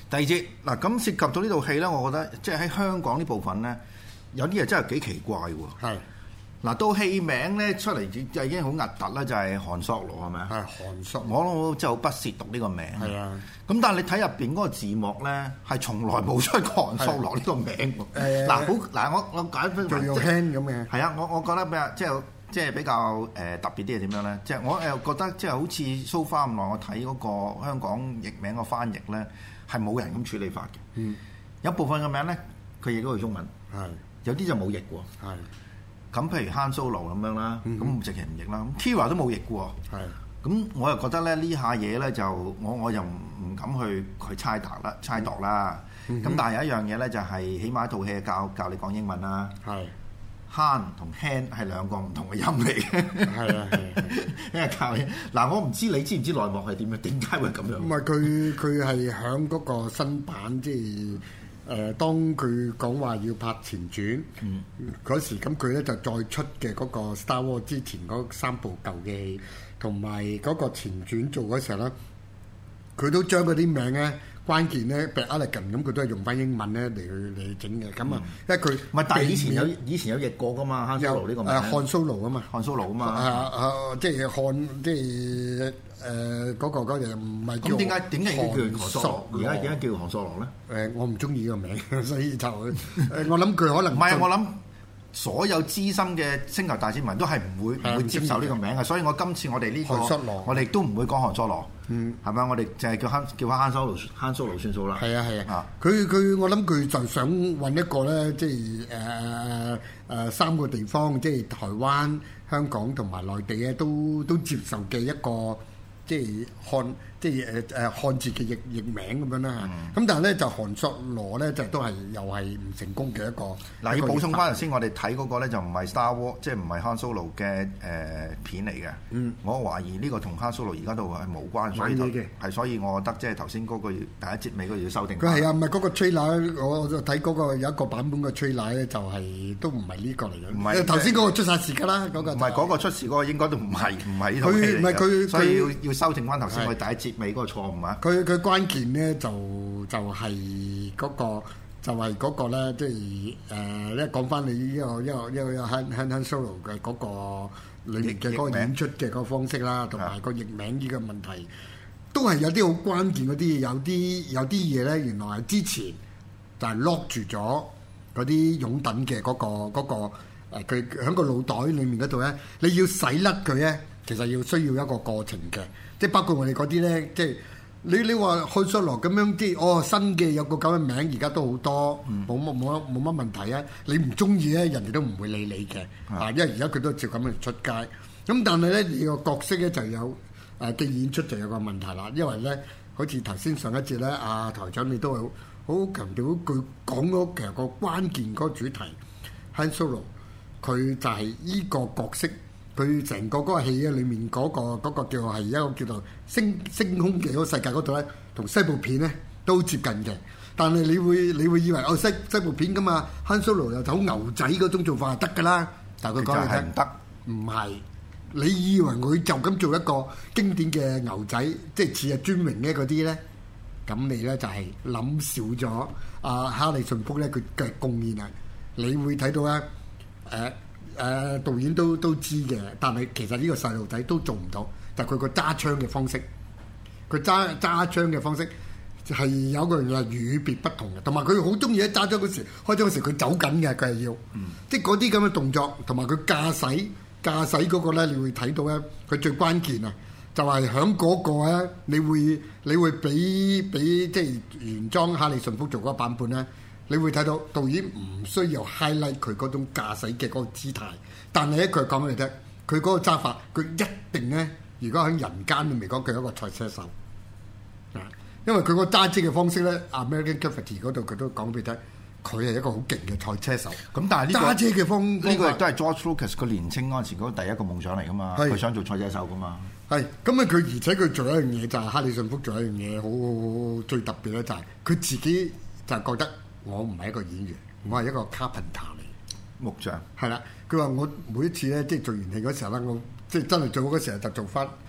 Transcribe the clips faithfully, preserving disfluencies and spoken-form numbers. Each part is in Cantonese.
第二節嗱，咁涉及到呢套戲咧，我覺得即係喺香港呢部分咧，有啲嘢真係幾奇怪喎。係嗱，到戲名咧出嚟就已經好核突啦，就係韓索羅係咪啊？係韓索羅，我真係好不屑讀呢個名。係啊，咁但係你睇入邊嗰個字幕咧，係從來冇出過韓索羅呢個名喎。嗱，好嗱，我我解分做輕咁嘅。係啊，我我覺得比較即係即係比較誒特別啲係點樣咧？即係我又覺得即係好似 so far 咁耐，我睇嗰個香港譯名個翻譯咧。係冇人咁處理法嘅，嗯、有部分嘅名咧，佢譯咗去中文，係有啲就冇譯喎，係咁譬如 Han Solo 咁樣啦，咁、嗯、直情唔譯啦，咁 Kira 都冇譯嘅喎，係咁我又覺得咧呢下嘢咧就我我又唔唔敢去去猜度啦，猜度啦，咁、嗯、但係有一樣嘢咧就係、是、起碼一套戲教教你講英文啦，係。Han 同 hand 係兩個唔同嘅音嚟嘅，係啊係，因為教嘢嗱，我唔知你知唔知內幕係點樣？點解會咁樣？唔係佢佢係響嗰個新版，即係誒，當佢講話要拍前傳嗰、嗯、時，咁佢咧就再出嘅嗰個 Star Wars 之前嗰三部舊嘅戲，同埋嗰個前傳做嗰時候咧，佢都將嗰啲名咧。關鍵咧 Black Elegant 咁佢都係用翻英文咧嚟去嚟整嘅，咁啊，因為佢唔係，但係以前有以前有譯過噶嘛，漢 Solo 呢個名，誒漢 Solo 啊嘛，漢 Solo 啊嘛，啊啊即係漢即係誒嗰個嗰樣唔係叫。咁點解點解要叫韓索羅？而家點解叫韓索羅咧？誒我唔中意呢個名，所以就誒我諗佢可能唔係我諗。所有資深嘅星球大戰民都係唔會唔會接受呢個名嘅，所以我今次我哋呢個我哋都唔會講韓索羅，嗯，係咪？我哋淨係叫慳叫翻慳蘇盧慳蘇盧算數啦。係啊係啊，佢佢我諗佢就想揾一個咧，即係誒誒三個地方，即係台灣、香港同埋內地咧，都都接受嘅一個。即係漢，即係誒誒漢字嘅譯譯名咁樣啦。咁、嗯、但係咧就韓索羅咧就都係又係唔成功嘅一個。嗱、嗯，要補充翻頭先，我哋睇嗰個咧就唔係 Star Wars，即係唔係 Han Solo 嘅誒片嚟嘅。嗯，我懷疑呢個同 Han Solo 而家都係無關，所以係所以我覺得即係頭先嗰個第一節尾嗰個要修訂。佢係啊，唔係嗰個 trailer，我就睇嗰個有一個版本嘅 trailer 咧，就係都唔係呢個嚟嘅。唔係頭先嗰個出晒事㗎啦，嗰、嗰個唔係嗰個出事嗰個應該都唔係唔係呢套戲嚟嘅。佢唔係佢，所以要要。修正翻頭先我第一節尾嗰個錯誤啊！佢佢關鍵咧就就係、是、嗰、那個就係、是、嗰個咧，即係誒咧講翻你呢、這個一個一個一個 Han Han Solo 嘅嗰個裏面嘅嗰個演出嘅嗰個方式啦，同埋個譯名呢個問題，都係有啲好關鍵嗰啲嘢，有啲有啲嘢咧，原來係之前就係 lock 住咗嗰啲擁躉嘅嗰個嗰、那個佢喺、呃、個腦袋裡面嗰度咧，你要洗甩佢咧。其實要需要一個過程嘅，即係包括我哋嗰啲咧，即係你你話漢索羅咁樣啲，哦新嘅有個咁嘅名，而家都好多，冇乜冇乜冇乜問題啊！你唔中意咧，人哋都唔會理你嘅，啊，因為而家佢都照咁樣出街。咁但係咧，你個角色咧就有誒嘅演出就有個問題啦，因為咧，好似頭先上一節咧，阿台長你都係好強調佢講嗰其實個關鍵嗰個主題，漢索羅佢就係依個角色。佢成個嗰個戲咧，裡面嗰、嗰個嗰個叫係一個叫做星星空嘅嗰個世界嗰度咧，同西部片咧都接近嘅。但係你會你會以為哦西西部片㗎嘛，Han Solo又走牛仔嗰種做法就得㗎啦。但係佢講係唔得，唔係。你以為佢就咁做一個經典嘅牛仔，即係似係尊榮咧嗰啲咧？咁你咧就係諗少咗阿哈利遜福咧佢嘅貢獻啊！你會睇到咧誒。呃誒、呃、導演都都知嘅，但係其實呢個細路仔都做唔到，就係佢個揸槍嘅方式，佢揸揸槍嘅方式係有個人係與別不同嘅，同埋佢好中意喺揸槍嗰時開槍嗰時佢走緊嘅，佢係要，嗯、即係嗰啲咁嘅動作，同埋佢駕駛駕駛嗰個咧，你會睇到咧，佢最關鍵啊，就係響嗰個咧，你會你會俾俾即係原裝哈利遜福做嗰個版本咧。你會睇到導演唔需要 highlight 佢嗰種駕駛嘅嗰個姿態，但係咧佢講俾你聽，佢嗰個揸法，佢一定咧，如果喺人間裏面講，佢係一個賽車手，啊，因為佢個揸車嘅方式咧 ，American Graffiti 嗰度佢都講俾你聽，佢係一個好勁嘅賽車手。咁但係呢、呢個揸車嘅方呢個亦都係 George Lucas 佢年青嗰陣時嗰第一個夢想嚟噶嘛，佢想做賽車手噶嘛。係，咁啊佢而且佢做一樣嘢就係、是、哈利遜福做一樣嘢好最特別咧，就係佢自己就係覺得。我唔係一個演員，我係一個 carpenter 嚟，木匠。係啦，佢話我每一次咧，即係做完戲嗰時候咧，我即係真係做嗰時候就做翻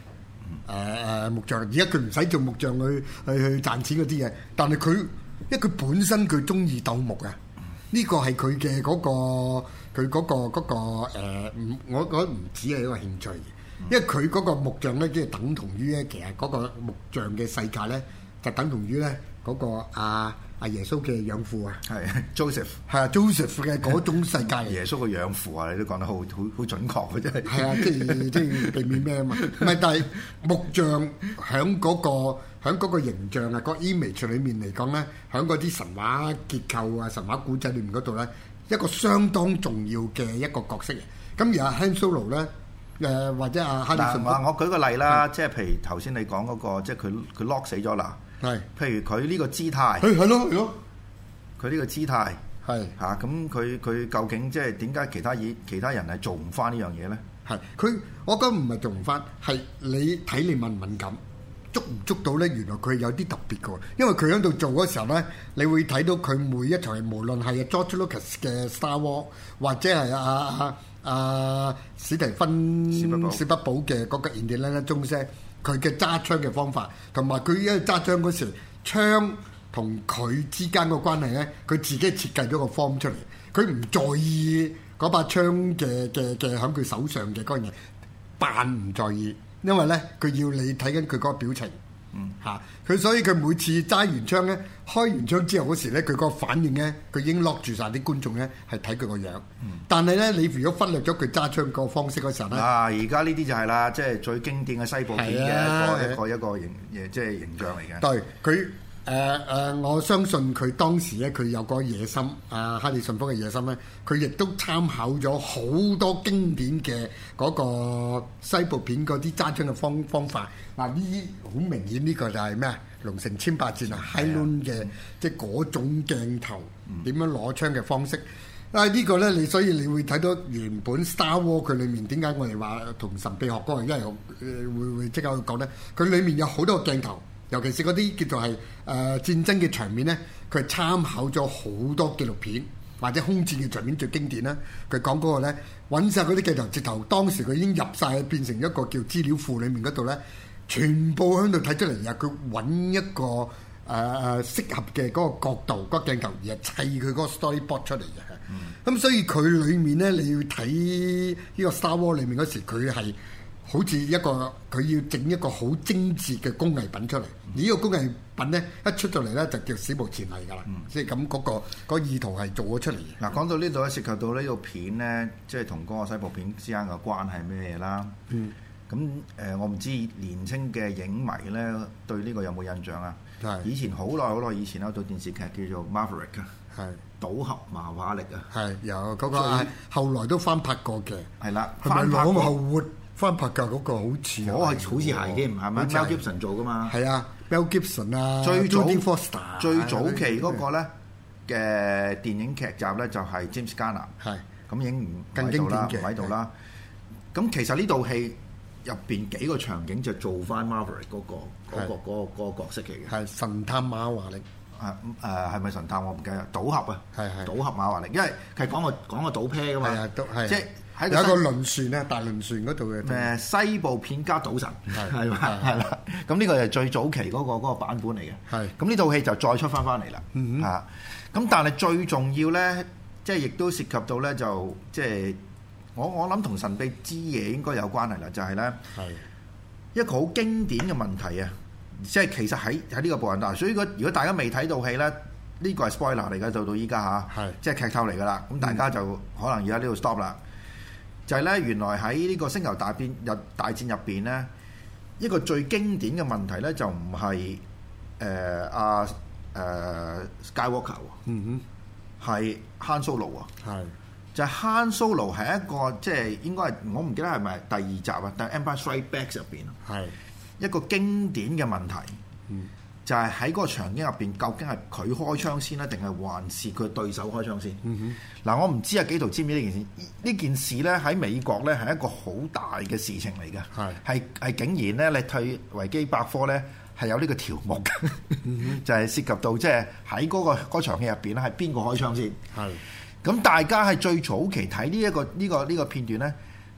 誒誒木匠。而家佢唔使做木匠去去去賺錢嗰啲嘢，但係佢因為佢本身佢中意鬥木啊，呢個係佢嘅嗰個佢嗰個嗰個誒唔我覺得唔止係一個興趣。因為佢嗰個木匠咧，即係等同於咧，其實嗰個木匠嘅世界咧，就等同於咧嗰個阿阿耶穌嘅養父啊， 係 Joseph， 係啊 Joseph 嘅嗰種世界。 耶穌嘅養父啊，你都講得好好好準確嘅真係。 係啊，即係即係避免咩啊嘛？唔係，但係木匠喺嗰個喺嗰個形象啊，個 image 裏面嚟講咧，喺嗰啲神話結構啊、神話古仔裏面嗰度咧，一個相當重要嘅一個角色嘅。咁而阿 Han Solo 咧。誒或者啊，哈里遜福， 我舉個例啦，即係譬如頭先你講嗰個，即係佢佢 lock 死咗啦。係，譬如佢呢個姿態， 係係咯係咯， 佢呢個姿態係嚇，咁佢佢究竟即係點解其他嘢其他人係做唔翻呢樣嘢咧？ 係佢，我覺得唔係做唔翻，係你睇你敏唔敏感，捉唔捉到咧？原來佢有啲特別嘅，因為佢喺度做嗰時候咧，你會睇到佢每一場，無論係 George Lucas 嘅 Star Wars 或者係啊啊。啊，史提芬史匹堡嘅嗰個 Indiana Jones，佢嘅揸槍嘅方法，同埋佢因為揸槍嗰時，槍同佢之間個關係咧，佢自己設計咗個 form 出嚟，佢唔在意嗰把槍嘅嘅嘅喺佢手上嘅嗰樣嘢，扮唔在意，因為咧佢要你睇緊佢嗰個表情。嗯嚇，佢所以佢每次揸完槍咧，開完槍之後嗰時咧，佢個反應咧，佢已經 lock 住晒啲觀眾咧，係睇佢個樣。嗯、但係咧，你如果忽略咗佢揸槍個方式嗰時候咧， 啊！而家呢啲就係啦，即係最經典嘅西部片嘅一個、啊、一個一個形，即係形象嚟嘅。 對佢誒誒，我相信佢當時咧，佢有個野心，啊哈里遜福嘅野心咧，佢亦都參考咗好多經典嘅嗰個西部片嗰啲揸槍嘅方方法。嗱，呢啲好明顯，呢個就係咩啊？龍城千百戰啊 ，High Noon 嘅，即係嗰種鏡頭點樣攞槍嘅方式。啊，呢個咧，你所以你會睇到原本 Star Wars 佢裡面點解我哋話同神秘學嗰個，因為誒會會即刻去講咧，佢裡面有好多個鏡頭。尤其是嗰啲叫做係誒、呃、戰爭嘅場面咧，佢係參考咗好多紀錄片或者空戰嘅場面最經典啦。佢講嗰個咧揾晒嗰啲鏡頭，直頭當時佢已經入晒變成一個叫資料庫裡面嗰度咧，全部喺度睇出嚟，然後佢揾一個誒誒、呃、適合嘅嗰個角度、嗰、嗰個鏡頭，而係砌佢嗰個 storyboard 出嚟嘅。咁、嗯、所以佢裡面咧，你要睇呢個 Star Wars 裡面嗰時，佢係好似一個佢要整一個好精緻嘅工藝品出嚟，而呢個工藝品咧一出到嚟咧就叫史無前例㗎啦，即係咁嗰個嗰個意圖係做咗出嚟嘅。嗱， 講到呢度咧，涉及到呢套片咧，即係同嗰個西部片之間嘅關係咩嘢啦？嗯，咁誒、呃，我唔知年青嘅影迷咧對呢個有冇印象啊？係以前好耐好耐以前有套電視劇叫做 Maverick 啊，係賭俠馬瓦力啊，係有嗰個係後來都翻拍過嘅，係啦， 翻拍過後活。翻拍嘅嗰個好似， 我係好似係添，係咪 Mel Gibson 做噶嘛？ 係啊 Mel Gibson 啊， 最早 Jodie Foster 最早期嗰個咧嘅電影劇集咧就係 James Garner，係咁已經唔喺度啦，唔喺度啦。咁其實呢套戲入邊幾個場景就做翻 Maverick 嗰個嗰個嗰個嗰個角色嚟嘅， 係神探馬華力。 啊誒係咪神探我唔記得，賭俠啊，係係賭俠馬華力，因為係講個講個賭啤噶嘛，係啊，都係即係。有一個輪船咧，大輪船嗰度嘅誒西部片加賭神係係係啦，咁呢個係最早期嗰、嗰個嗰個版本嚟嘅。係咁呢套戲就再出翻翻嚟啦。嗯啊，咁但係最重要咧，即係亦都涉及到咧，就即係我我諗同神秘之夜應該有關係啦，就係咧係一個好經典嘅問題啊！即係其實喺喺呢個部分度，所以如果如果大家未睇到戲咧，呢、呢個係 spoiler 嚟㗎，到到依家嚇，係即係劇透嚟㗎啦。咁大家就、嗯、可能而家呢度 stop 啦。就係咧，原來喺呢個星球大戰入大戰入邊咧，一個最經典嘅問題咧，就唔係誒阿誒 Skywalker 嗯哼，係 Han Solo 啊，係就係 Han Solo 係一個即係應該係我唔記得係咪第二集啊，但係 Empire Strikes Back 入邊係一個經典嘅問題，嗯。就係喺嗰個場景入邊，究竟係佢開槍先咧，定係還是佢對手開槍先？嗱、嗯哼，我唔知啊，紀陶知唔知呢件事？呢件事咧喺美國咧係一個好大嘅事情嚟嘅，係係係竟然咧，你睇維基百科咧係有呢個條目嘅，嗯、就係涉及到即係喺嗰個嗰、嗰個、場戲入邊咧係邊個開槍先？係咁大家係最早期睇呢一個呢、呢個呢、呢個片段咧，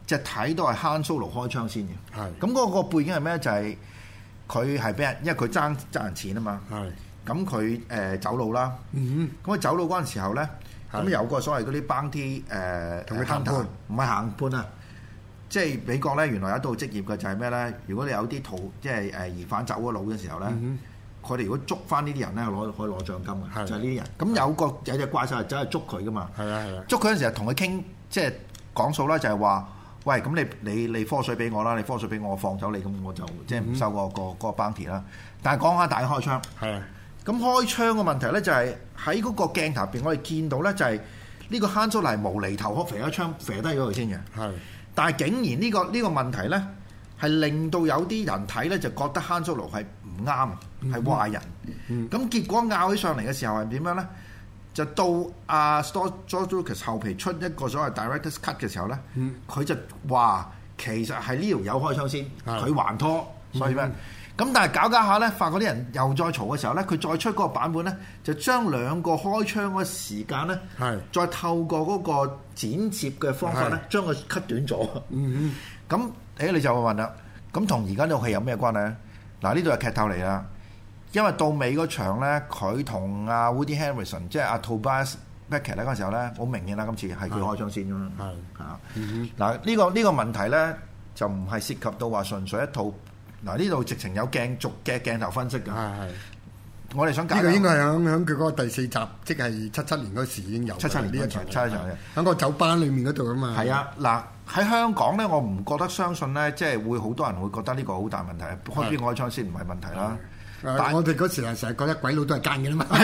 就睇到係 Han Solo 開槍先嘅。 係。 咁嗰個背景係咩？就係佢係俾人，因為佢爭爭人錢啊嘛。 係。 咁佢誒走佬啦。 嗯咁佢走佬嗰陣時候咧，咁有個所謂嗰啲 bounty 誒同佢談判， 唔係談判啊！即係美國咧，原來有一道職業嘅就係咩咧？如果你有啲逃即係誒疑犯走咗佬嘅時候咧，佢哋、嗯、如果捉翻呢啲人咧，攞可以攞獎金嘅，的就係呢啲人。咁有個有隻怪獸係走去捉佢噶嘛？係啊係啊！捉佢嗰陣時候同佢傾，即係講數啦，就係話：喂，咁你你你科水俾我啦，你科水俾我，我放走你，咁我就即係唔收、嗰個、嗯、個個 bounty 啦。但係講下大家開槍，係啊的。咁開槍嘅問題咧，就係喺嗰個鏡頭入邊，我哋見到咧就係呢個Han Solo係無厘頭，可射一槍射低咗佢先嘅。係。但係竟然呢、呢個呢、呢個問題咧，係令到有啲人睇咧就覺得 Han Solo係唔啱，係壞人。咁、嗯嗯、結果拗起上嚟嘅時候係點樣咧？就到阿 George Lucas 後期出一個所謂 Director's Cut 嘅時候咧，佢、嗯、就話其實係呢條友開槍先，佢的還拖，所以咩？咁、嗯、但係搞搞下咧，發覺啲人又再嘈嘅時候咧，佢再出嗰個版本咧，就將兩個開槍嗰個時間咧，的再透過嗰個剪接嘅方法咧，將佢 cut 短咗。嗯咁誒、欸、你就會問啦，咁同而家呢套戲有咩關係咧？嗱，呢度係劇透嚟啦，因為到尾嗰場咧，佢同阿 Woody Harrelson 即係阿 Tobias Beckett 咧嗰陣時候咧，好明顯啦，今次係佢開槍先㗎嘛。係嚇。嗱呢個呢、呢個問題咧，就唔係涉及到話純粹一套。嗱，呢度直情有鏡逐嘅鏡頭分析㗎。係係。我哋想解呢個應該係響響佢嗰個第四集，即係七七年嗰時已經有。七七年呢一場，七七場嘅。喺個酒吧裡面嗰度啊嘛。係啊，嗱喺香港咧，我唔覺得相信咧，即係會好多人會覺得呢個好大問題。開邊個開槍先唔係問題啦。但係我哋嗰時係成日覺得鬼佬都係奸嘅啦嘛。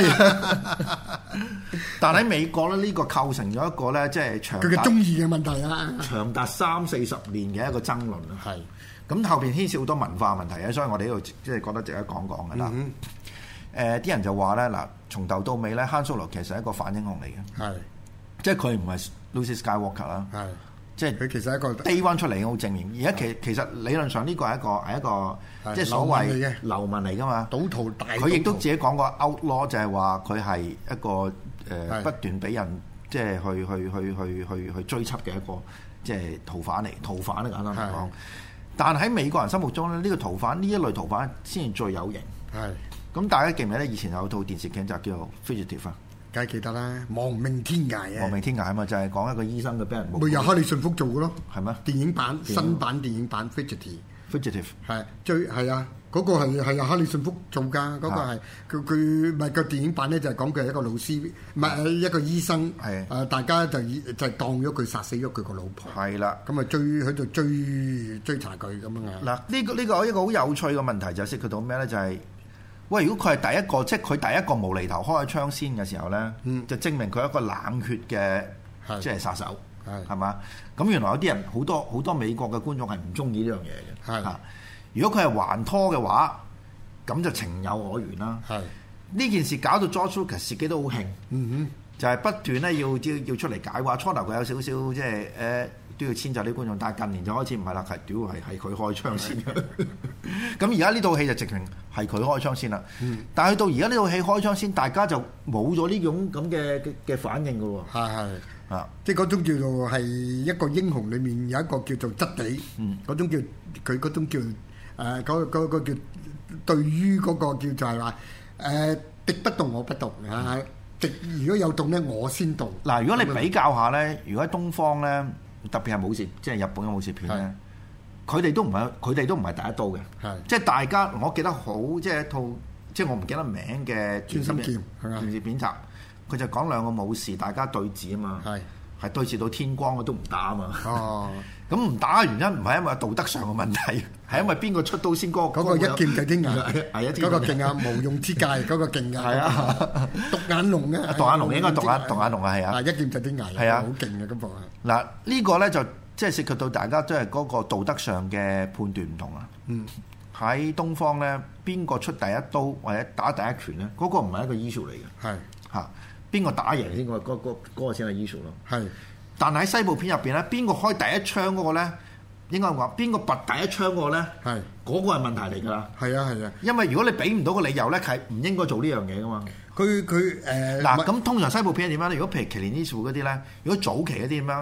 但喺美國咧，呢個構成咗一個咧，即係長佢嘅中意嘅問題啊，長達三四十年嘅一個爭論啊。係。咁後邊牽涉好多文化問題啊，所以我哋呢度即係覺得值得講講嘅啦。誒、嗯，啲、呃、人就話咧，嗱，從頭到尾咧，Han Solo其實係一個反英雄嚟嘅，係是，即係佢唔係 Luke Skywalker 啦，係是，即係佢其實係一個 Day One 出嚟好正面。而家其其實理論上呢個係一個係一個即係所謂流民嚟㗎嘛，賭徒大，佢亦都自己講過 outlaw 就係話佢係一個誒、呃、是不斷俾人即係去去去去去去追緝嘅一個即係逃犯嚟，逃犯咧簡單嚟講。但喺美國人心目中咧，呢、這個逃犯呢一類逃犯先至最有型。係是，咁大家記唔記得以前有套電視劇就叫做《Fugitive》啊？梗係記得啦，《亡命天涯》啊，《亡命天涯》啊嘛，就係、是、講一個醫生嘅俾人冇。咪由哈利遜福做嘅咯，係咩嗎？電影版電影新版電影版《Fugitive》。Fugitive 係最係啊！嗰、那個係係由哈利遜福做㗎，嗰、那個係佢佢唔係個電影版咧，就係講佢係一個老師，唔係的一個醫生。係誒的，大家就就係當咗佢殺死咗佢個老婆。係啦的，咁啊追喺度追追查佢咁樣啊。嗱，呢、這個呢、這個一個好有趣嘅問題就涉及到咩咧？就係、是、喂，如果佢係第一個，即係佢第一個無厘頭開槍先嘅時候咧，嗯、就證明佢係一個冷血嘅即係殺手，係係嘛？咁原來有啲人好多好多美國嘅觀眾係唔中意呢樣嘢嘅，係的。如果佢係還拖嘅話，咁就情有可原啦。係呢是件事搞到 George Lucas 自己都好興，嗯哼，就係不斷咧要要要出嚟解話。初頭佢有少少即係誒都要遷就啲觀眾，但係近年就開始唔係啦，係屌係係佢開槍先嘅。咁而家呢套戲就直情係佢開槍先啦。嗯、但係去到而家呢套戲開槍先，大家就冇咗呢種咁嘅嘅反應嘅喎。係係啊，即係嗰種叫做係一個英雄裡面有一個叫做質地，嗯，嗰種叫佢嗰種叫。誒嗰、呃那個那個叫對於嗰個叫就係話誒敵不動我不動啊！敵如果有動咧，我先動。嗱，如果你比較下咧，如果喺東方咧，特別係武俠，即係日本嘅武俠片咧，佢哋是都唔係佢哋都唔係第一刀嘅，係是即係大家我記得好，即係一套即係我唔記得名嘅《穿心劍》電視片集，佢就講兩個武士大家對峙啊嘛，係係是對峙到天光我都唔打啊嘛。哦。咁唔打嘅原因唔係因為道德上嘅問題，係因為邊個出刀先嗰個。嗰個一劍就天涯，係嗰個勁啊！無用之界嗰個勁啊！係啊，獨眼龍啊！獨眼龍應該獨眼獨眼龍啊，係啊！一劍就天涯，係啊，好勁嘅咁噃啊！嗱，呢個咧就即係涉及到大家都係嗰個道德上嘅判斷唔同啊。嗯，喺東方咧，邊個出第一刀或者打第一拳咧？嗰個唔係一個 issue 嚟嘅。係嚇，邊個打贏先？嗰嗰嗰嗰個先係 issue 咯。係。但係喺西部片入邊咧，邊個開第一槍嗰個咧？應該話邊個拔第一槍嗰個咧？係嗰個係問題嚟㗎啦。係啊係啊，因為如果你俾唔到個理由咧，係唔應該做呢樣嘢㗎嘛。佢佢誒嗱咁通常西部片係點樣咧？如果譬如奇連伊士活嗰啲咧，如果早期嗰啲咁樣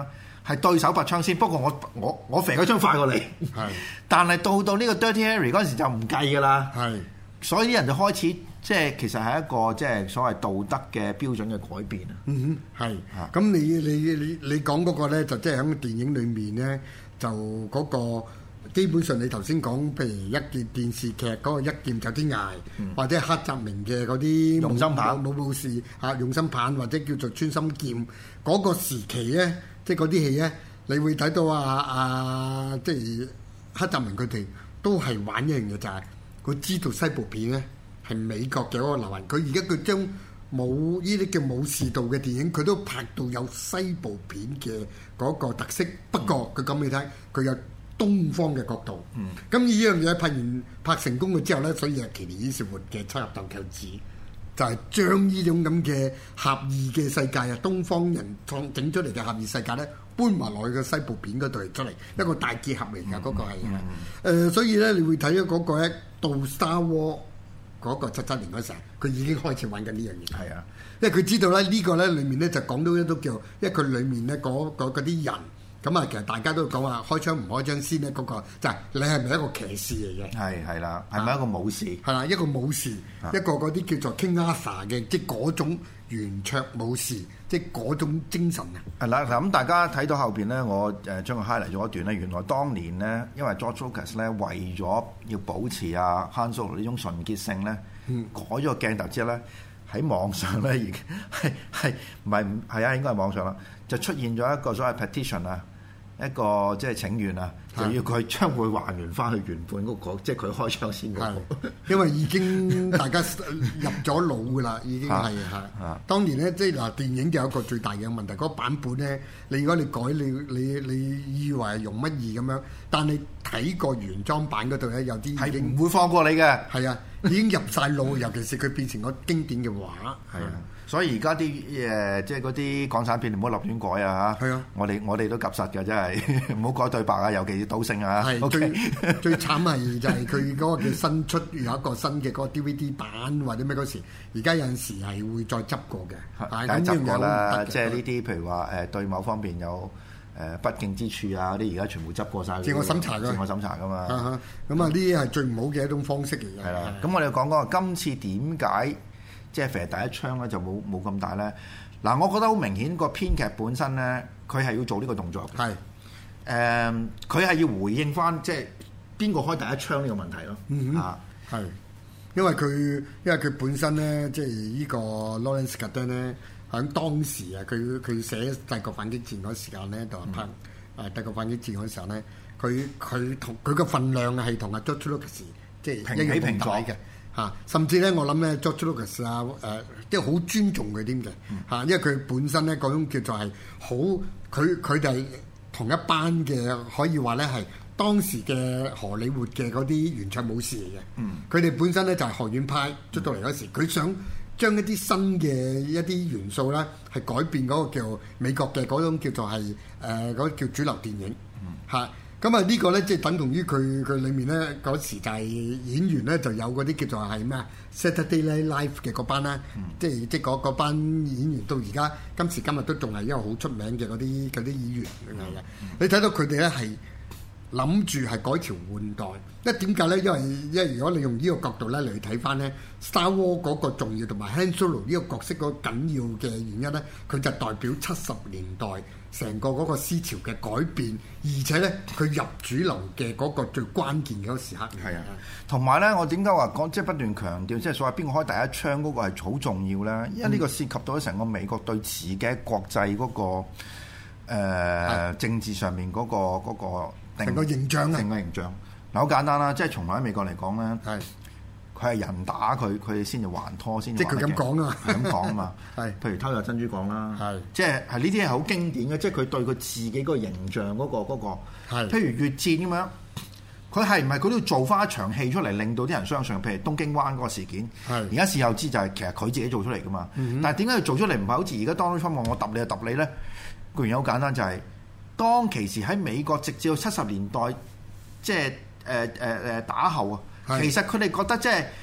係對手拔槍先。不過我我我射嗰槍快過你，係。但係到到呢個 Dirty Harry 嗰陣時就唔計㗎啦，係。所以啲人就開始即係其實係一個即係所謂道德嘅標準嘅改變啊。 嗯哼，係。咁你你你你講嗰個咧，就即係喺個電影裏面咧，就嗰個。基本上你頭先講，譬如一件電視劇嗰個一劍走天涯，嗯、或者黑澤明嘅嗰啲用心棒、 武武士啊，用心棒或者叫做穿心劍嗰、嗰個時期咧，即係嗰啲戲咧，你會睇到啊啊，即係黑澤明佢哋都係玩一樣嘢，就係、是、佢知道西部片咧係美國嘅嗰個流行，佢而家佢將冇呢啲叫武士道嘅電影，佢都拍到有西部片嘅嗰個特色。不過佢講俾你聽，佢有東方嘅角度，咁呢樣嘢拍完拍成功咗之後咧，所以係奇連伊士活嘅七入鬥扣子，就係將呢種咁嘅俠義嘅世界啊，東方人創整出嚟嘅俠義世界咧，搬埋落去個西部片嗰度出嚟，一個大結合嚟㗎，嗰、嗯、個係誒、嗯呃，所以咧你會睇咗嗰個咧到 Star Wars 嗰個七七年嗰時候，佢已經開始玩緊呢樣嘢，係啊，因為佢知道咧呢個咧裡面咧就講到一都叫，因為佢裡面咧嗰啲人。咁啊，其實大家都講話開槍唔開槍先咧，嗰、那個就係、是、你係咪一個騎士嚟嘅？係係啦，係咪一個武士？係啦，一個武士，啊、一個嗰啲叫做 King Arthur 嘅，即係嗰種圓桌武士，即係嗰種精神啊！係啦， 咁大家睇到後邊咧，我誒將佢 highlight 咗一段咧，原來當年咧，因為 George Lucas 咧為咗要保持啊 Han Solo 呢種純潔性咧，嗯、改咗個鏡頭之後咧，喺網上咧而係係唔係唔係啊？應該係網上啦。就出現咗一個所謂 petition 啊，一個即係請願啊，就要佢將會還原翻去原本嗰、那個，即係佢開槍先嗰、那個。因為已經大家入咗腦噶啦，已經係係。當年咧，即係嗱，電影就有一個最大嘅問題，嗰、那個版本咧，你如果你改，你你你以為係容乜易咁樣，但你睇過原裝版嗰度咧，有啲已經唔會放過你嘅。係啊，已經入晒腦，尤其是佢變成個經典嘅畫。係啊。所以而家啲誒即係嗰啲港產片唔好立亂改啊嚇！係啊，我哋我哋都及實嘅，真係唔好改對白啊，尤其是賭聖啊！係 Okay 最最慘係就係佢嗰個嘅新出有一個新嘅嗰個 D V D 版或者咩嗰時，而家有陣時係會再執過嘅，梗係執過啦。即係呢啲譬如話誒對某方面有誒不敬之處啊嗰啲，而家全部執過晒。自我審查㗎，自我審查㗎嘛。咁啊，呢啲係最唔好嘅一種方式嚟嘅。係啦，咁我哋講講今次點解？即係射第一槍咧就冇冇咁大咧。嗱，我覺得好明顯個編劇本身咧，佢係要做呢個動作嘅。係誒，佢係要回應翻即係邊個開第一槍呢個問題咯。嗯哼，啊，係因為佢因為佢本身咧，即係呢個 Lawrence Kasdan 咧，喺當時啊，佢佢寫帝國反擊戰嗰時間咧，就拍誒帝國反擊戰嗰時候咧，佢佢同佢個份量係同阿 George Lucas 即係平起平坐嘅。啊，甚至咧，我諗咧 George Lucas 啊，誒，即係好尊重佢添嘅，嚇，因為佢本身咧嗰種叫做係好，佢佢哋同一班嘅，可以話咧係當時嘅荷里活嘅嗰啲圓桌武士嚟嘅。嗯，佢哋本身咧就係學院派出到嚟嗰時，佢、嗯、想將一啲新嘅一啲元素咧，係改變嗰個叫美國嘅嗰種叫做係誒嗰叫主流電影，嚇、嗯。咁啊呢個咧即係等同於佢佢裡面咧嗰時就係演員咧就有嗰啲叫做係咩啊 Saturday Night Live 嘅嗰班啦，嗯、即係即係嗰班演員到而家今時今日都仲係一個好出名嘅嗰啲嗰啲演員嚟嘅。嗯、你睇到佢哋咧係諗住係改朝換代，因為點解咧？因為因為如果你用呢個角度咧嚟睇翻咧 Star Wars 嗰個重要同埋 Han Solo 呢個角色嗰個緊要嘅原因咧，佢就代表七十年代成個嗰個思潮嘅改變，而且咧佢入主流嘅嗰個最關鍵嘅嗰個時刻。係啊，同埋咧，我點解話講即係不斷強調，即係所謂邊個開第一槍嗰個係好重要咧？因為呢個涉及到成個美國對自己國際嗰個誒、呃、政治上面嗰個嗰個。成個形象啊！成個形象嗱，好簡單啦，即係從來喺美國嚟講咧，係佢係人打佢，佢先至還拖先。即係佢咁講啊，係咁講啊嘛。係，譬如偷入珍珠港啦，係，即係係呢啲係好經典嘅，即係佢對佢自己嗰個形象嗰個嗰個。係，譬如越戰咁樣，佢係唔係佢都要做翻一場戲出嚟，令到啲人相信？譬如東京灣嗰個事件，係而家事後知就係其實佢自己做出嚟噶嘛。但係點解要做出嚟唔係好似而家 Donald Trump話我揼你就揼你咧？個原因好簡單，就係。當其時喺美國，直至到七十年代，即係誒誒誒打後啊，是其實佢哋覺得即係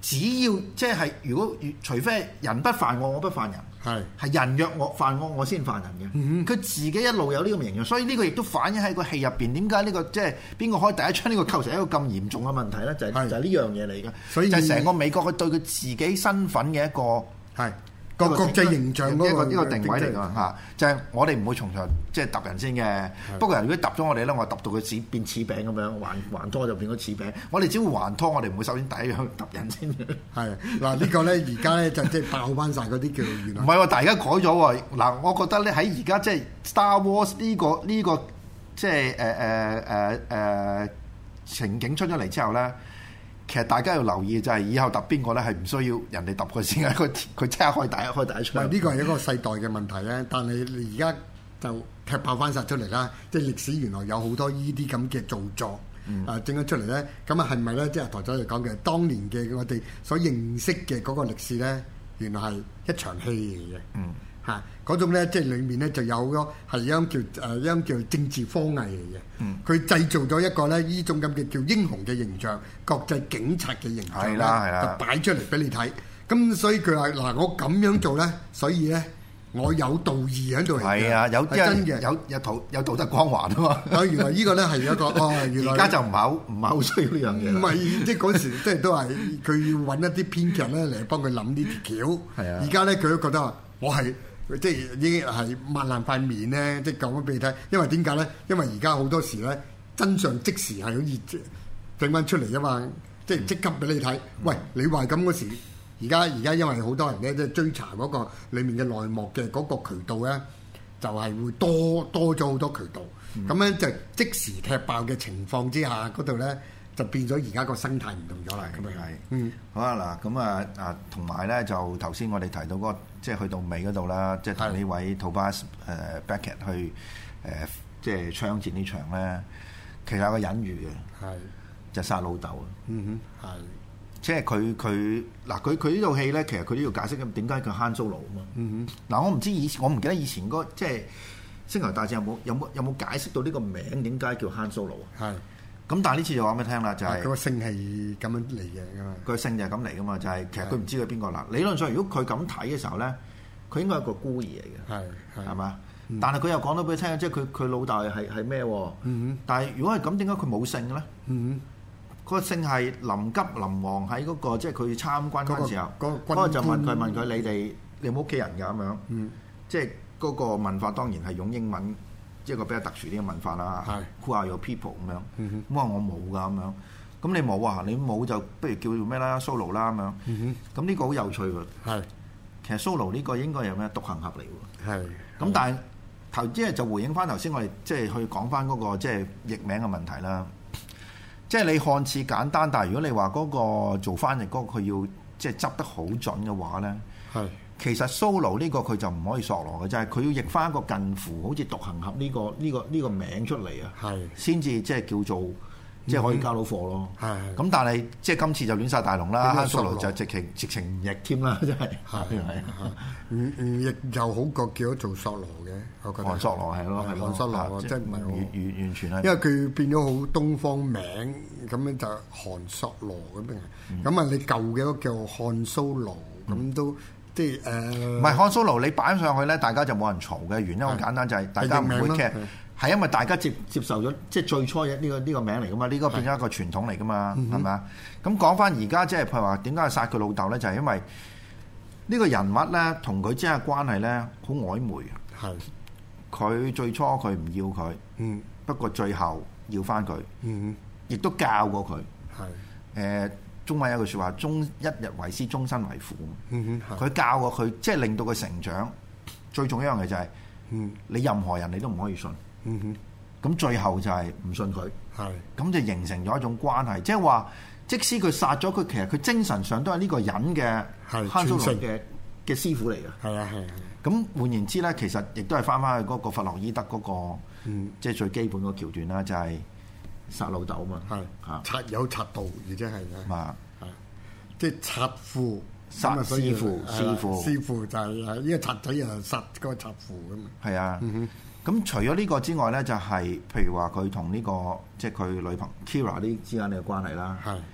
只要即係如果除非人不犯我，我不犯人，係係人若我犯我，我先犯人嘅。佢、嗯、自己一路有呢個形象，所以呢個亦都反映喺個戲入邊。點解呢個即係邊個開第一槍呢個構成一個咁嚴重嘅問題咧？就係、是、就係呢樣嘢嚟嘅。所以就係成個美國佢對佢自己身份嘅一個係。個國際形象嗰個呢個定位嚟㗎嚇，就係我哋唔會從頭即係揼人先嘅。不過如果揼咗我哋咧，我揼到佢似變柿餅咁樣，還還拖就變咗柿餅。我哋只會還拖，我哋唔會首先第一樣揼人先嘅。係嗱，呢個咧而家咧就即係爆翻晒嗰啲叫原來。 唔係喎，但係而家改咗喎。嗱，我覺得咧喺而家即係 Star Wars 呢個呢個即係誒誒誒誒情景出咗嚟之後咧。其實大家要留意就係以後揼邊個咧係唔需要人哋揼佢先嘅，佢佢即刻開第一開第一槍。 呢個係一個世代嘅問題咧，但係你而家就踢爆翻晒出嚟啦。即係歷史原來有好多呢啲咁嘅造作，嗯、啊整咗出嚟咧。咁啊係咪咧？即係台長嚟講嘅，當年嘅我哋所認識嘅嗰個歷史咧，原來係一場戲嚟嘅。嗯。嚇嗰種咧，即係裡面咧就有好多係一種叫誒一種叫政治科藝嚟嘅。嗯，佢製造咗一個咧呢種咁嘅叫英雄嘅形象，國際警察嘅形象咧，就擺出嚟俾你睇。咁所以佢話嗱，我咁樣做咧，所以咧我有道義喺度嚟嘅。係啊，有真嘅，有有道有道德光環啊嘛。啊，原來呢個咧係一個哦，原來而家就唔係好唔係好需要呢樣嘢。唔係，即係嗰時即係都係佢要揾一啲編劇咧嚟幫佢諗呢條橋。係啊，而家咧佢都覺得話我係。即係已經係抹爛塊面咧，即係講咗俾你睇。因為點解咧？因為而家好多時咧，真相即時係好似整翻出嚟啊嘛！即係即刻俾你睇。嗯、喂，你話咁嗰時，而家而家因為好多人咧，即係追查嗰個裡面嘅內幕嘅嗰個渠道咧，就係、是、會多多咗好多渠道。咁咧、嗯、就即時踢爆嘅情況之下，嗰度咧就變咗而家個生態唔同咗啦。咁啊係。嗯。好啊嗱，咁啊啊，同埋咧就頭先我哋提到嗰、那個。即係去到尾嗰度啦，即係同呢位 Tobias 誒 Beckett 去誒、呃，即係槍戰呢場咧，其實有個隱喻嘅，係就殺老豆啊。嗯哼，係即係佢佢嗱佢佢呢套戲咧，其實佢都要解釋咁點解叫 Han Solo 啊嘛。嗯哼，嗱我唔知以前我唔記得以前嗰即係星球大戰有冇有冇有冇解釋到呢個名點解叫 Han Solo 啊？係。咁但係呢次就話俾你聽啦，就係、是、 嗰個姓係咁樣嚟嘅嘛，個姓就係咁嚟噶嘛，就係、是、其實佢唔知佢邊個啦。理論上，如果佢咁睇嘅時候咧，佢應該係一個孤兒嚟嘅，係係嘛？嗯、但係佢又講到俾你聽，即係佢佢老豆係係咩？嗯哼。但係如果係咁，點解佢冇姓嘅咧？嗯哼。個姓係臨急臨忙喺嗰、那個即係佢參軍嗰陣時候，嗰、那個就問佢問佢你哋你有冇屋企人㗎咁樣？嗯。即係嗰個文化當然係用英文。即係一個比較特殊啲嘅文化啦，Who are your people 咁樣，咁話我冇㗎咁樣，咁你冇啊？你冇就不如叫做咩啦，Solo 啦咁樣，咁呢個好有趣喎。係，其實 Solo 呢個應該係咩獨行俠嚟喎。係，咁但係頭即係就回應翻頭先我哋即係去講翻嗰個即係譯名嘅問題啦。即係你看似簡單，但係如果你話嗰個做翻譯嗰個佢要即係執得好準嘅話咧，係。其實 Solo 呢個佢就唔可以索羅嘅，就係、是、佢要譯翻一個近乎好似獨行俠呢、這個呢、這個呢、這個名出嚟啊，係先至即係叫做即係可以交到貨咯。係咁，但係即係今次就亂晒大龍啦。Solo 就直情直情唔譯添啦，真係係係唔唔譯又好過叫咗做索羅嘅，我覺得。韓索羅係咯，係韓索羅即係唔係完完完全係。因為佢變咗好東方名，咁樣就韓索羅咁樣。咁啊、嗯，你舊嘅嗰個叫漢蘇羅咁都。即係誒，唔係Han Solo，你擺上去咧，大家就冇人嘈嘅原因好簡單，就係大家唔會劇，係因為大家接接受咗，即係最初嘅呢個呢個名嚟噶嘛，呢個變咗一個傳統嚟噶嘛，係咪啊？咁講翻而家即係譬如話點解殺佢老豆咧？就係因為呢個人物咧同佢之間嘅關係咧好曖昧嘅。係，佢最初佢唔要佢，嗯，不過最後要翻佢，嗯，亦都教過佢，係誒。中文有句説話，終一日為師，終身為父。嗯哼，佢教過佢，即係令到佢成長。最重要一樣嘢就係、是，嗯，你任何人你都唔可以信。嗯哼，咁最後就係唔信佢。係，咁就形成咗一種關係，即係話，即使佢殺咗佢，其實佢精神上都係呢個人嘅Han Solo嘅嘅師傅嚟嘅。係啊係啊。咁換言之咧，其實亦都係翻翻去嗰個弗洛伊德嗰、那個，嗯，即係最基本個橋段啦，就係、是。殺老豆嘛，係嚇賊有賊盜，而且係啊，係即係賊父殺師父，師父師父就係呢個賊仔啊，殺嗰個賊父咁啊，係啊，咁除咗呢個之外咧，就係譬如話佢同呢個即係佢女朋友 Kira 呢之間嘅關係啦，係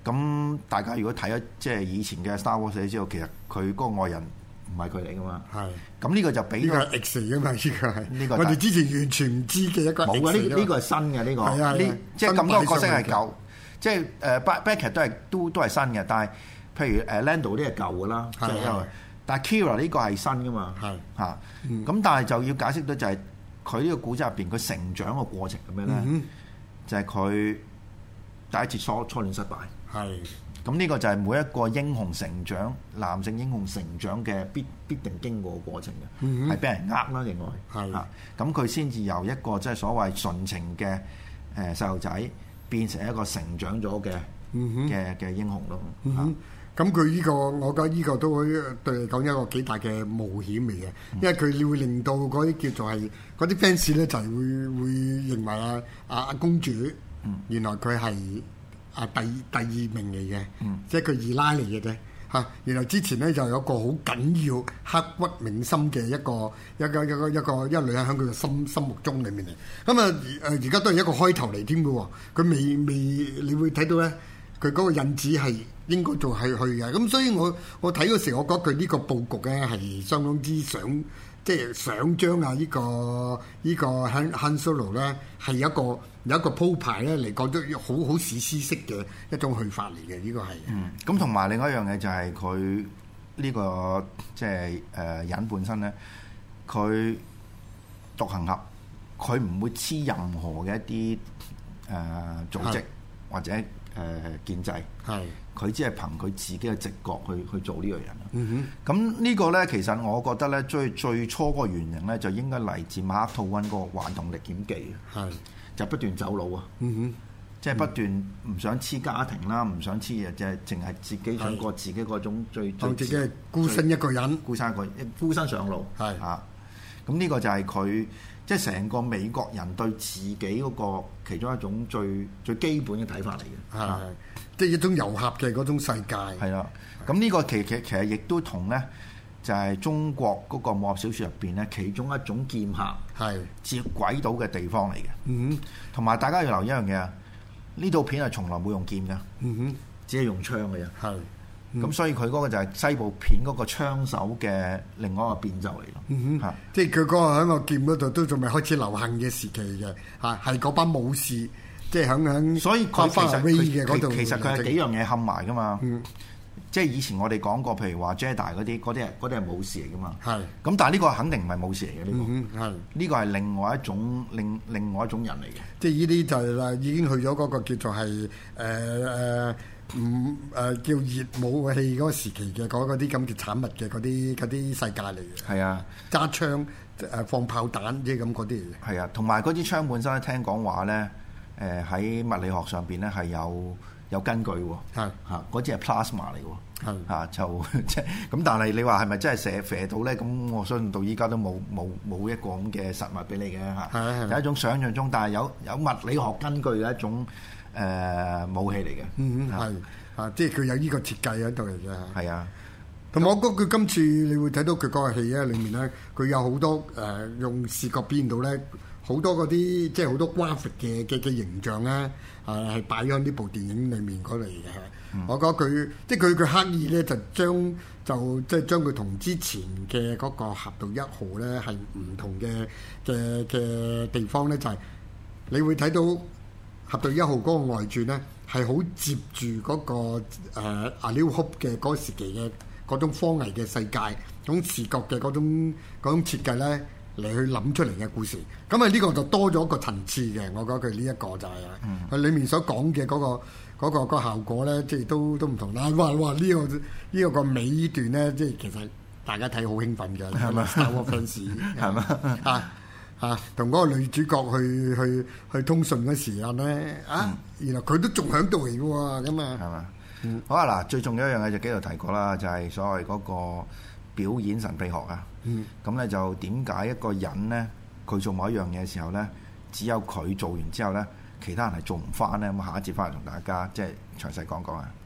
咁大家如果睇咗即係以前嘅 Star Wars，你知道其實佢嗰個愛人唔係佢嚟噶嘛。係。咁呢個就俾呢個係 X 嚟噶嘛？呢個係。呢個。我哋之前完全唔知嘅一個。 冇啊！呢呢個係新嘅呢個。係啊。呢即係咁多角色係舊，即係誒 Beckett 都係都都係新嘅，但係譬如誒 Lando 啲係舊噶啦，即係因為。但係 Kira 呢個係新噶嘛？係。嚇。咁、嗯、但係就要解釋到就係佢呢個古仔入邊佢成長嘅過程咁樣咧，嗯、就係佢第一次初初戀失敗。係。咁呢個就係每一個英雄成長、男性英雄成長嘅必必定經過嘅過程嘅，係俾、嗯、人呃啦，另外係啊，咁佢先至由一個即係所謂純情嘅誒細路仔變成一個成長咗嘅嘅嘅英雄咯。 咁佢呢個，我覺得呢個都會對嚟講一個幾大嘅冒險嚟嘅，嗯、因為佢會令到嗰啲叫做係嗰啲 fans 咧就係會會認為啊啊啊公主，嗯、原來佢係。啊，第第二名嚟嘅，嗯、即係佢二奶嚟嘅啫嚇。原來之前咧就有一個好緊要、刻骨銘心嘅一個一個一個一個一個女人喺佢嘅心心目中裏面嚟。咁啊誒，而家都係一個開頭嚟添嘅喎。佢未未，你會睇到咧，佢嗰個印子係應該做係去嘅。咁所以我我睇嗰時，我覺得佢呢個佈局咧係相當之想。即係想將啊呢個呢個 Han Han Solo 咧係一個有一個鋪排咧嚟講都好好史詩式嘅一種去法嚟嘅，呢個係。嗯，咁同埋另外一樣嘢就係佢呢個即係誒人本身咧，佢獨行俠，佢唔會黐任何嘅一啲誒、呃、組織或者誒、呃、建制。係。佢只係憑佢自己嘅直覺去去做呢個人。嗯哼。咁呢個咧，其實我覺得咧，最最初嗰個原型咧，就應該嚟自馬克吐溫嗰個《頑童歷險記》。係。就不斷走佬啊。嗯哼。即係不斷唔想黐家庭啦，唔想黐嘢，就係淨係自己想過自己嗰種最最自己係孤身一個人，孤身一個孤身上路。係。啊。咁呢個就係佢即係成個美國人對自己嗰個其中一種最最基本嘅睇法嚟嘅。係。即係一種遊俠嘅嗰種世界。係啦，咁呢個其其其實亦都同咧，就係中國嗰個武俠小説入邊咧，其中一種劍客係接軌到嘅地方嚟嘅。嗯哼，同埋大家要留意一樣嘢啊，呢套片係從來冇用劍㗎。嗯哼，只係用槍嘅啫。係，咁所以佢嗰個就係西部片嗰個槍手嘅另外一個變奏嚟咯。嗯哼，即係佢嗰個喺個劍嗰度都仲未開始流行嘅時期嘅嚇，係嗰班武士。即係響響，所以佢其實佢其實佢係幾樣嘢冚埋噶嘛。嗯、即係以前我哋講過，譬如話 Jedi 嗰啲，嗰啲係嗰啲係武士嚟噶嘛。係是。咁但係呢個肯定唔係武士嚟嘅呢個。係。呢個係另外一種另另外一種人嚟嘅。即係呢啲就係話已經去咗嗰個叫做係誒誒唔誒叫熱武器嗰個時期嘅嗰啲咁嘅產物嘅嗰啲嗰啲世界嚟嘅。係啊。揸槍誒放炮彈即係咁嗰啲嚟嘅。係啊，同埋嗰支槍本身咧，聽講話咧。誒喺、呃、物理學上邊咧係有有根據喎，係嚇嗰支係 plasma 嚟喎，係嚇就即係咁，但係你話係咪真係射射到咧？咁我相信到依家都冇冇冇一個咁嘅實物俾你嘅嚇，係係有一種想像中，但係有有物理學根據嘅一種誒、呃、武器嚟嘅，嗯嗯係啊，即係佢有呢個設計喺度嚟嘅，係啊。同埋我覺得佢今次你會睇到佢嗰個戲咧，裡面咧佢有好多誒、呃、用視覺表現到咧。好多嗰啲即係好多 graphic 嘅嘅嘅形象咧，啊係擺喺呢部電影裡面嗰嚟嘅。嗯、我覺得佢即係佢佢刻意咧就將就即係將佢同之前嘅嗰個俠盜一號咧係唔同嘅嘅嘅地方咧，就係、是、你會睇到俠盜一號嗰個外傳咧係好接住嗰、那個誒、呃、A New Hope 嘅嗰時期嘅嗰種荒危嘅世界，嗰種視覺嘅嗰種嗰種設計咧。嚟去諗出嚟嘅故事，咁啊呢個就多咗一個層次嘅，我覺得佢呢一個就係啊，佢裡面所講嘅嗰個嗰個嗰個效果咧，即係都都唔同啦。哇哇！呢個呢個個尾段咧，即係其實大家睇好興奮嘅，係咪？Star Wars fans 係嘛？啊啊，同嗰個女主角去去去通訊嗰時間咧，啊，原來佢都仲喺度嚟嘅喎，咁啊，係嘛？好啊嗱，最重要一樣嘢就幾度提過啦，就係所謂嗰個表演神秘學啊。嗯，咁咧就點解一個人咧，佢做某一樣嘢嘅時候咧，只有佢做完之後咧，其他人係做唔翻咧？咁下一節翻嚟同大家即係詳細講講啊。